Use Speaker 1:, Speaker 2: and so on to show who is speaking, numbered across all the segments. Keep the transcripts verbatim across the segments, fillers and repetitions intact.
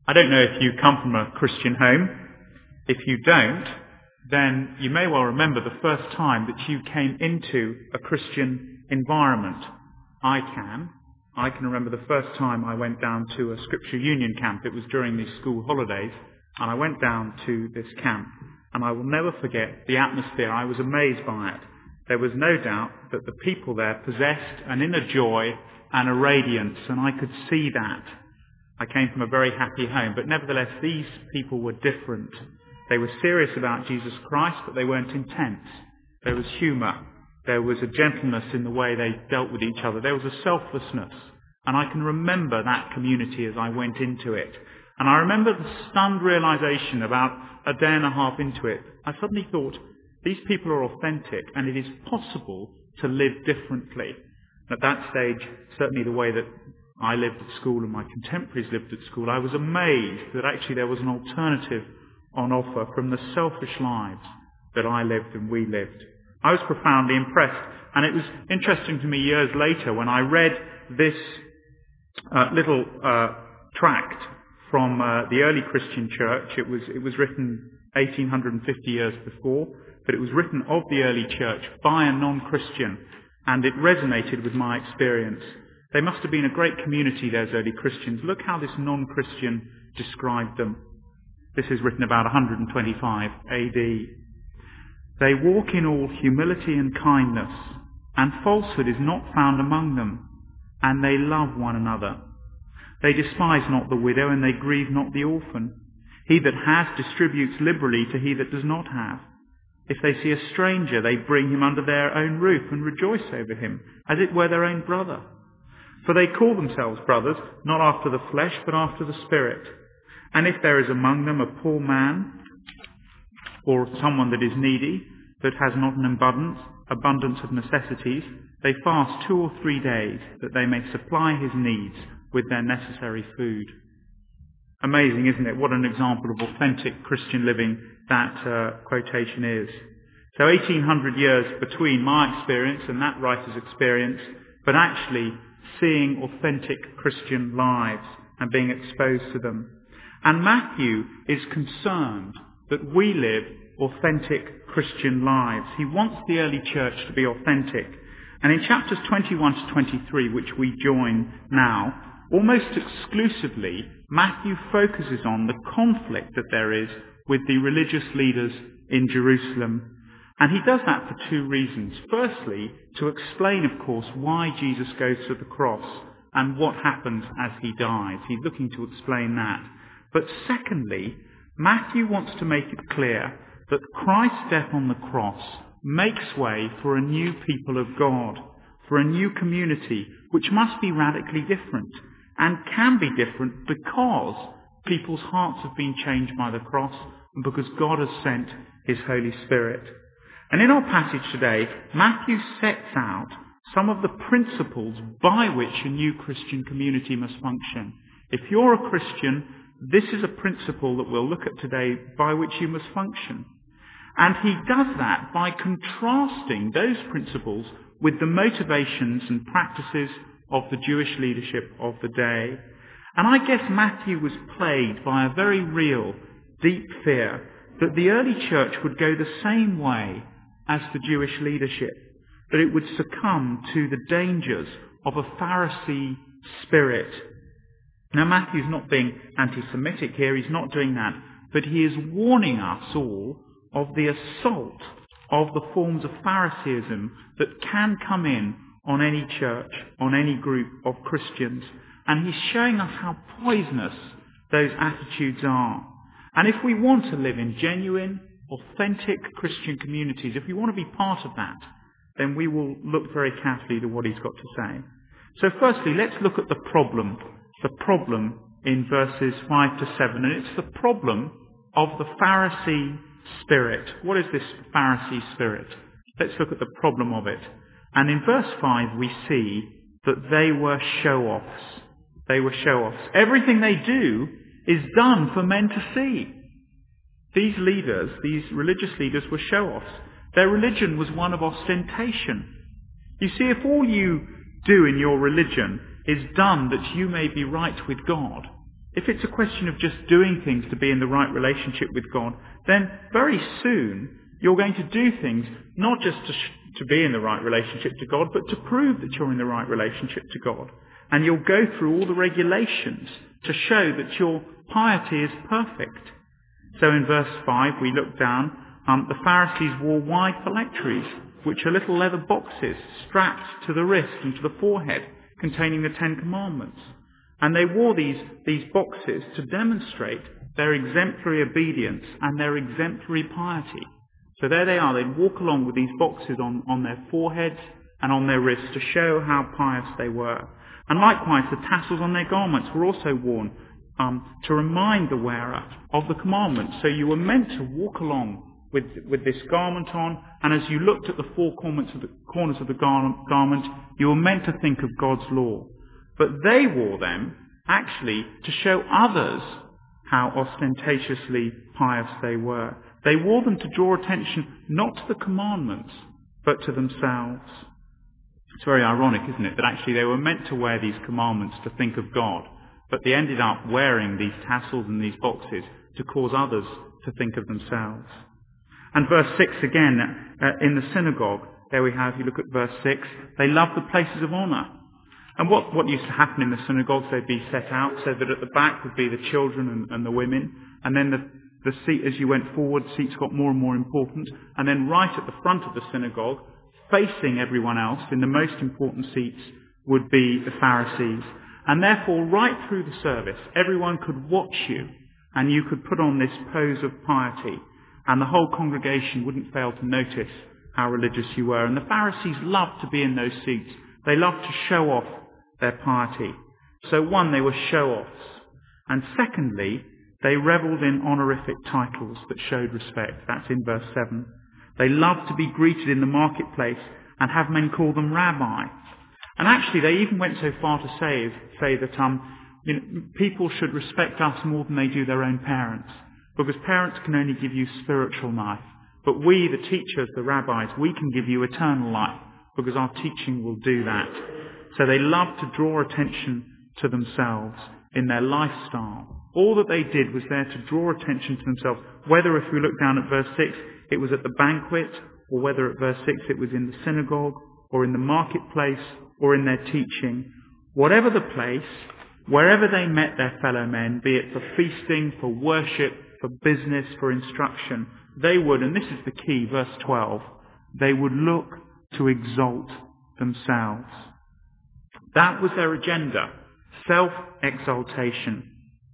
Speaker 1: I don't know if you come from a Christian home. If you don't, then you may well remember the first time that you came into a Christian environment. I can. I can remember the first time I went down to a Scripture Union camp. It was during the school holidays, and I went down to this camp, and I will never forget the atmosphere. I was amazed by it. There was no doubt that the people there possessed an inner joy and a radiance, and I could see that. I came from a very happy home, but nevertheless these people were different. They were serious about Jesus Christ, but they weren't intense. There was humour. There was a gentleness in the way they dealt with each other. There was a selflessness. And I can remember that community as I went into it. And I remember the stunned realization about a day and a half into it. I suddenly thought, these people are authentic, and it is possible to live differently. At that stage, certainly the way that I lived at school and my contemporaries lived at school, I was amazed that actually there was an alternative on offer from the selfish lives that I lived and we lived. I was profoundly impressed, and it was interesting to me years later when I read this uh, little uh, tract from uh, the early Christian church. It was it was written eighteen fifty years before, but it was written of the early church by a non-Christian, and it resonated with my experience. They must have been a great community, those early Christians. Look how this non-Christian described them. This is written about one twenty-five A D. They walk in all humility and kindness, and falsehood is not found among them, and they love one another. They despise not the widow, and they grieve not the orphan. He that has distributes liberally to he that does not have. If they see a stranger, they bring him under their own roof and rejoice over him, as it were their own brother. For they call themselves brothers, not after the flesh, but after the Spirit. And if there is among them a poor man, or someone that is needy, that has not an abundance, abundance of necessities, they fast two or three days, that they may supply his needs with their necessary food. Amazing, isn't it? What an example of authentic Christian living that uh, quotation is. So eighteen hundred years between my experience and that writer's experience, but actually seeing authentic Christian lives and being exposed to them. And Matthew is concerned that we live authentic Christian lives. He wants the early church to be authentic. And in chapters twenty-one to twenty-three, which we join now, almost exclusively, Matthew focuses on the conflict that there is with the religious leaders in Jerusalem. And he does that for two reasons. Firstly, to explain, of course, why Jesus goes to the cross and what happens as he dies. He's looking to explain that. But secondly, Matthew wants to make it clear that Christ's death on the cross makes way for a new people of God, for a new community, which must be radically different, and can be different because people's hearts have been changed by the cross, and because God has sent his Holy Spirit. And in our passage today, Matthew sets out some of the principles by which a new Christian community must function. If you're a Christian, this is a principle that we'll look at today by which you must function. And he does that by contrasting those principles with the motivations and practices of the Jewish leadership of the day. And I guess Matthew was plagued by a very real, deep fear that the early church would go the same way as the Jewish leadership, that it would succumb to the dangers of a Pharisee spirit. Now, Matthew's not being anti-Semitic here, he's not doing that, but he is warning us all of the assault of the forms of Phariseeism that can come in on any church, on any group of Christians. And he's showing us how poisonous those attitudes are. And if we want to live in genuine, authentic Christian communities, if we want to be part of that, then we will look very carefully to what he's got to say. So firstly, let's look at the problem. The problem in verses five to seven. And it's the problem of the Pharisee spirit. What is this Pharisee spirit? Let's look at the problem of it. And in verse five we see that they were show-offs. They were show-offs. Everything they do is done for men to see. These leaders, these religious leaders, were show-offs. Their religion was one of ostentation. You see, if all you do in your religion is done that you may be right with God, if it's a question of just doing things to be in the right relationship with God, then very soon you're going to do things not just to, sh- to be in the right relationship to God, but to prove that you're in the right relationship to God. And you'll go through all the regulations to show that your piety is perfect. So in verse five, we look down, um, the Pharisees wore wide phylacteries, which are little leather boxes strapped to the wrist and to the forehead, containing the Ten Commandments. And they wore these, these boxes to demonstrate their exemplary obedience and their exemplary piety. So there they are, they'd walk along with these boxes on, on their foreheads and on their wrists to show how pious they were. And likewise, the tassels on their garments were also worn um, to remind the wearer of the commandments. So you were meant to walk along with, with this garment on, and as you looked at the four corners of the, corners of the gar- garment, you were meant to think of God's law. But they wore them actually to show others how ostentatiously pious they were. They wore them to draw attention not to the commandments, but to themselves. It's very ironic, isn't it, that actually they were meant to wear these commandments to think of God, but they ended up wearing these tassels and these boxes to cause others to think of themselves. And verse six again, uh, in the synagogue, there we have, you look at verse six, they loved the places of honour. And what, what used to happen in the synagogues, they'd be set out so that at the back would be the children and, and the women, and then the, the seat, as you went forward, seats got more and more important, and then right at the front of the synagogue, facing everyone else, in the most important seats, would be the Pharisees. And therefore, right through the service, everyone could watch you, and you could put on this pose of piety, and the whole congregation wouldn't fail to notice how religious you were. And the Pharisees loved to be in those seats. They loved to show off their piety. So one, they were show-offs. And secondly, they revelled in honorific titles that showed respect. That's in verse seven. They loved to be greeted in the marketplace and have men call them rabbi. And actually, they even went so far to say, say that um, you know, people should respect us more than they do their own parents, because parents can only give you spiritual life. But we, the teachers, the rabbis, we can give you eternal life, because our teaching will do that. So they loved to draw attention to themselves in their lifestyle. All that they did was there to draw attention to themselves, whether, if we look down at verse six, it was at the banquet, or whether at verse six it was in the synagogue, or in the marketplace, or in their teaching. Whatever the place, wherever they met their fellow men, be it for feasting, for worship, for business, for instruction, they would, and this is the key, verse twelve, they would look to exalt themselves. That was their agenda, self-exaltation.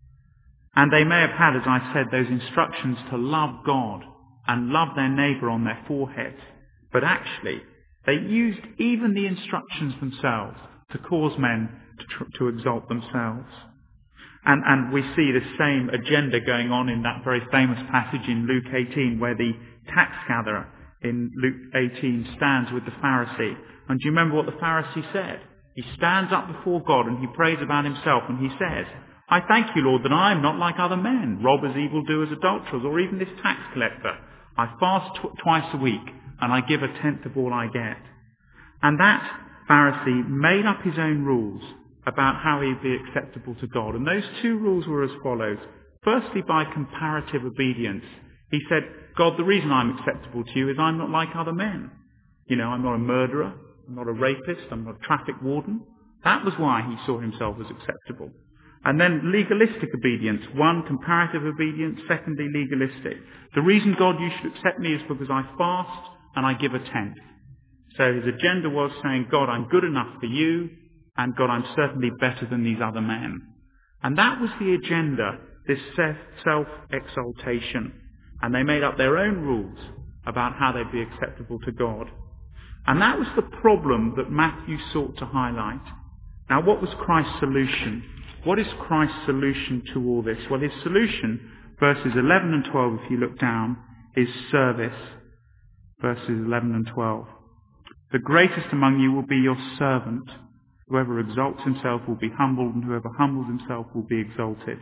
Speaker 1: And they may have had, as I said, those instructions to love God and love their neighbour on their foreheads. But actually, they used even the instructions themselves to cause men to, tr- to exalt themselves. And, and we see the same agenda going on in that very famous passage in Luke eighteen, where the tax gatherer in Luke eighteen stands with the Pharisee. And do you remember what the Pharisee said? He stands up before God and he prays about himself and he says, I thank you, Lord, that I am not like other men, robbers, evildoers, adulterers, or even this tax collector. I fast tw- twice a week and I give a tenth of all I get. And that Pharisee made up his own rules about how he'd be acceptable to God. And those two rules were as follows. Firstly, by comparative obedience. He said, God, the reason I'm acceptable to you is I'm not like other men. You know, I'm not a murderer, I'm not a rapist, I'm not a traffic warden. That was why he saw himself as acceptable. And then legalistic obedience. One, comparative obedience. Secondly, legalistic. The reason, God, you should accept me is because I fast and I give a tenth. So his agenda was saying, God, I'm good enough for you, and God, I'm certainly better than these other men. And that was the agenda, this self-exaltation. And they made up their own rules about how they'd be acceptable to God. And that was the problem that Matthew sought to highlight. Now, what was Christ's solution? What is Christ's solution to all this? Well, his solution, verses eleven and twelve, if you look down, is service. Verses eleven and twelve. The greatest among you will be your servant. Whoever exalts himself will be humbled, and whoever humbles himself will be exalted.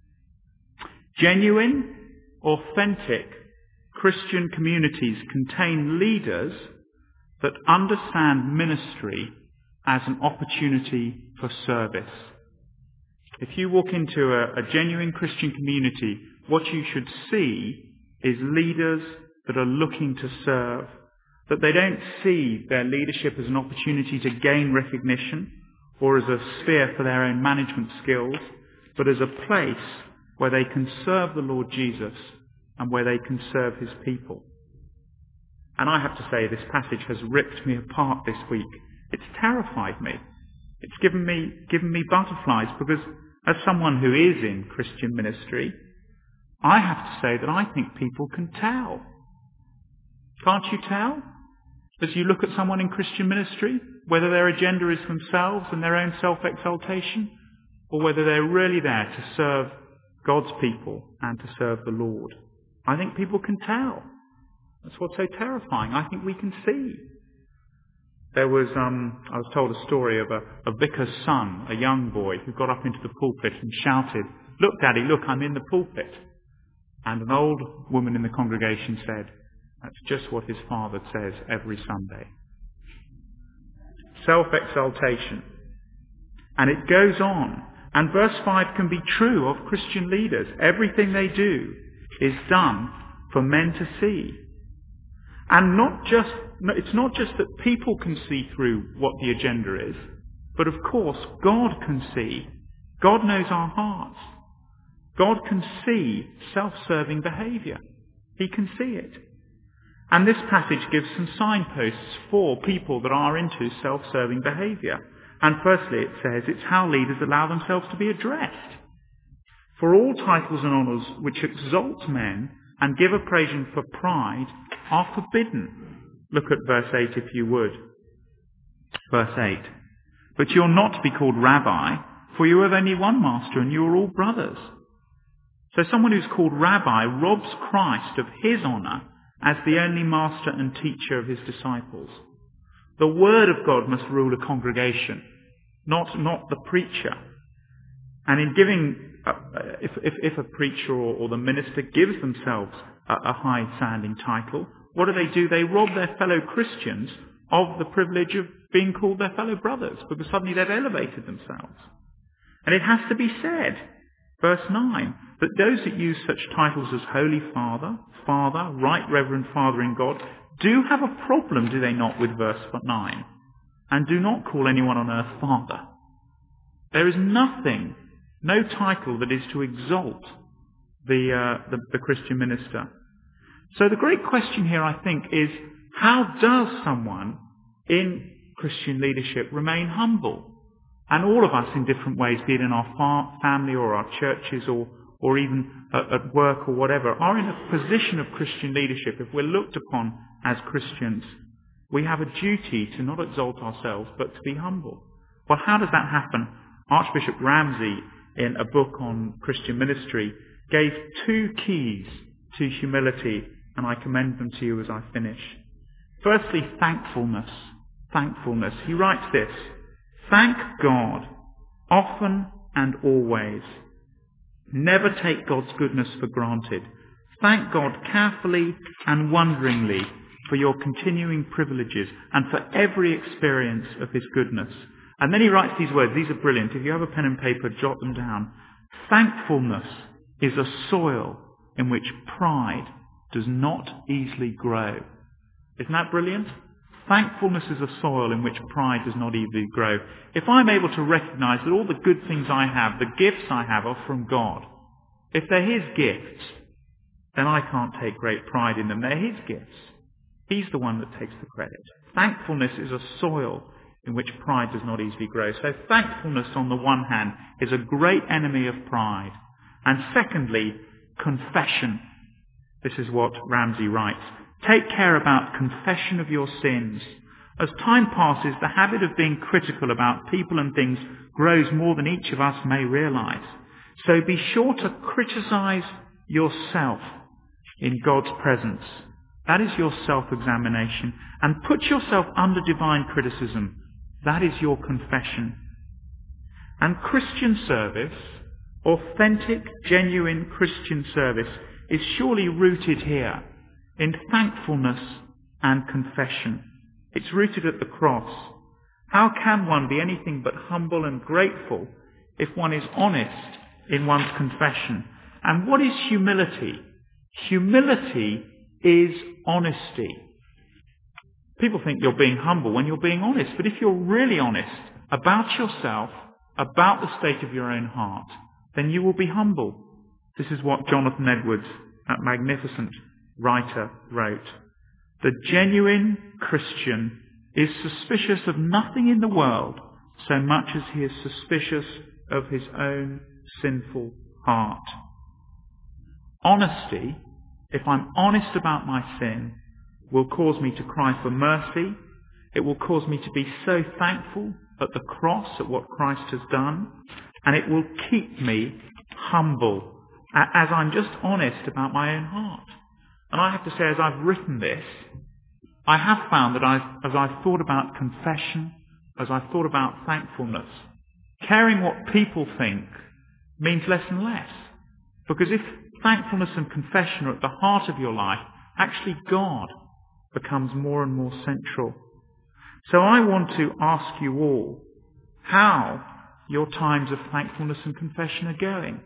Speaker 1: Genuine, authentic Christian communities contain leaders that understand ministry as an opportunity for service. If you walk into a, a genuine Christian community, what you should see is leaders that are looking to serve, that they don't see their leadership as an opportunity to gain recognition or as a sphere for their own management skills, but as a place where they can serve the Lord Jesus and where they can serve his people. And I have to say, this passage has ripped me apart this week. It's terrified me. It's given me, given me butterflies, because as someone who is in Christian ministry, I have to say that I think people can tell. Can't you tell? As you look at someone in Christian ministry, whether their agenda is themselves and their own self-exaltation, or whether they're really there to serve God's people and to serve the Lord. I think people can tell. That's what's so terrifying. I think we can see. There was, um, I was told a story of a, a vicar's son, a young boy, who got up into the pulpit and shouted, "Look, Daddy, look, I'm in the pulpit." And an old woman in the congregation said, "That's just what his father says every Sunday." Self-exaltation. And it goes on. And verse five can be true of Christian leaders. Everything they do is done for men to see. And not just, it's not just that people can see through what the agenda is, but of course God can see. God knows our hearts. God can see self-serving behaviour. He can see it. And this passage gives some signposts for people that are into self-serving behaviour. And firstly, it says it's how leaders allow themselves to be addressed. For all titles and honours which exalt men and give occasion for pride are forbidden. Look at verse eight if you would. Verse eight. But you're not to be called rabbi, for you have only one master and you are all brothers. So someone who's called rabbi robs Christ of his honour as the only master and teacher of his disciples. The word of God must rule a congregation, not, not the preacher. And in giving, uh, if, if, if a preacher or, or the minister gives themselves a, a high-sounding title, what do they do? They rob their fellow Christians of the privilege of being called their fellow brothers, because suddenly they've elevated themselves. And it has to be said, verse nine, that those that use such titles as Holy Father, Father, Right Reverend Father in God, do have a problem, do they not, with verse nine? And do not call anyone on earth Father. There is nothing, no title that is to exalt the, uh, the, the Christian minister. So the great question here, I think, is how does someone in Christian leadership remain humble? And all of us in different ways, be it in our fa- family or our churches or, or even at, at work or whatever, are in a position of Christian leadership. If we're looked upon as Christians, we have a duty to not exalt ourselves, but to be humble. Well, how does that happen? Archbishop Ramsey, in a book on Christian ministry, gave two keys to humility, and I commend them to you as I finish. Firstly, thankfulness. Thankfulness. He writes this: thank God, often and always. Never take God's goodness for granted. Thank God carefully and wonderingly for your continuing privileges and for every experience of his goodness. And then he writes these words. These are brilliant. If you have a pen and paper, jot them down. Thankfulness is a soil in which pride does not easily grow. Isn't that brilliant? Thankfulness is a soil in which pride does not easily grow. If I'm able to recognise that all the good things I have, the gifts I have, are from God, if they're his gifts, then I can't take great pride in them. They're his gifts. He's the one that takes the credit. Thankfulness is a soil in which pride does not easily grow. So thankfulness, on the one hand, is a great enemy of pride. And secondly, confession. This is what Ramsey writes. Take care about confession of your sins. As time passes, the habit of being critical about people and things grows more than each of us may realize. So be sure to criticize yourself in God's presence. That is your self-examination. And put yourself under divine criticism. That is your confession. And Christian service, authentic, genuine Christian service, is surely rooted here in thankfulness and confession. It's rooted at the cross. How can one be anything but humble and grateful if one is honest in one's confession. And what is humility? Humility is honesty. People think you're being humble when you're being honest, but if you're really honest about yourself, about the state of your own heart, then you will be humble. This is what Jonathan Edwards, that magnificent writer, wrote. The genuine Christian is suspicious of nothing in the world so much as he is suspicious of his own sinful heart. Honesty, if I'm honest about my sin, will cause me to cry for mercy. It will cause me to be so thankful at the cross, at what Christ has done, and it will keep me humble as I'm just honest about my own heart. And I have to say, as I've written this, I have found that I've, as I've thought about confession, as I've thought about thankfulness, caring what people think means less and less. Because if thankfulness and confession are at the heart of your life, actually God becomes more and more central. So I want to ask you all how your times of thankfulness and confession are going.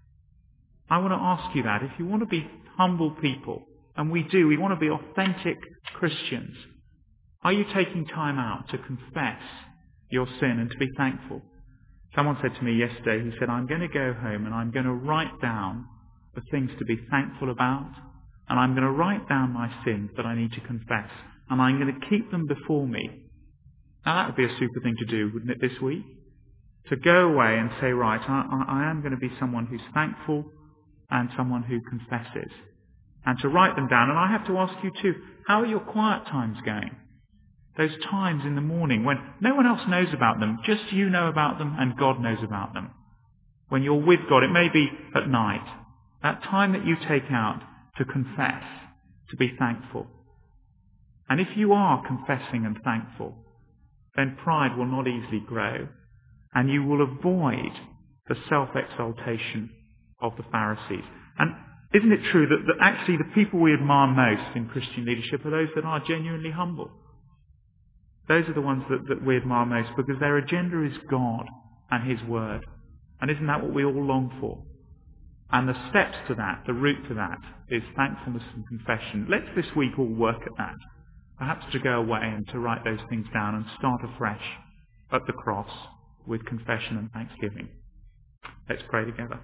Speaker 1: I want to ask you that. If you want to be humble people, and we do, we want to be authentic Christians, are you taking time out to confess your sin and to be thankful? Someone said to me yesterday, he said, I'm going to go home and I'm going to write down the things to be thankful about, and I'm going to write down my sins that I need to confess, and I'm going to keep them before me. Now that would be a super thing to do, wouldn't it, this week? To go away and say, right, I, I am going to be someone who's thankful and someone who confesses. And to write them down. And I have to ask you too, how are your quiet times going? Those times in the morning when no one else knows about them, just you know about them and God knows about them. When you're with God, it may be at night. That time that you take out to confess, to be thankful. And if you are confessing and thankful, then pride will not easily grow, and you will avoid the self-exaltation of the Pharisees. And isn't it true that, that actually the people we admire most in Christian leadership are those that are genuinely humble? Those are the ones that, that we admire most because their agenda is God and His Word. And isn't that what we all long for? And the steps to that, the route to that, is thankfulness and confession. Let's this week all work at that. Perhaps to go away and to write those things down and start afresh at the cross with confession and thanksgiving. Let's pray together.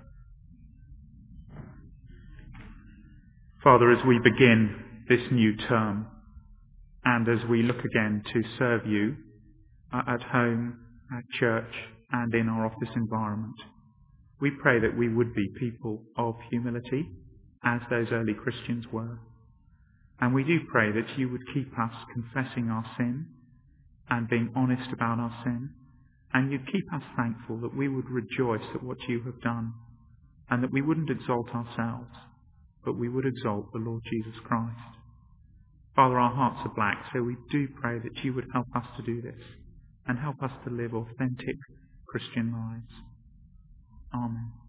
Speaker 1: Father, as we begin this new term, and as we look again to serve you at home, at church, and in our office environment, we pray that we would be people of humility, as those early Christians were. And we do pray that you would keep us confessing our sin and being honest about our sin, and you'd keep us thankful that we would rejoice at what you have done, and that we wouldn't exalt ourselves, but we would exalt the Lord Jesus Christ. Father, our hearts are black, so we do pray that you would help us to do this and help us to live authentic Christian lives. Amen.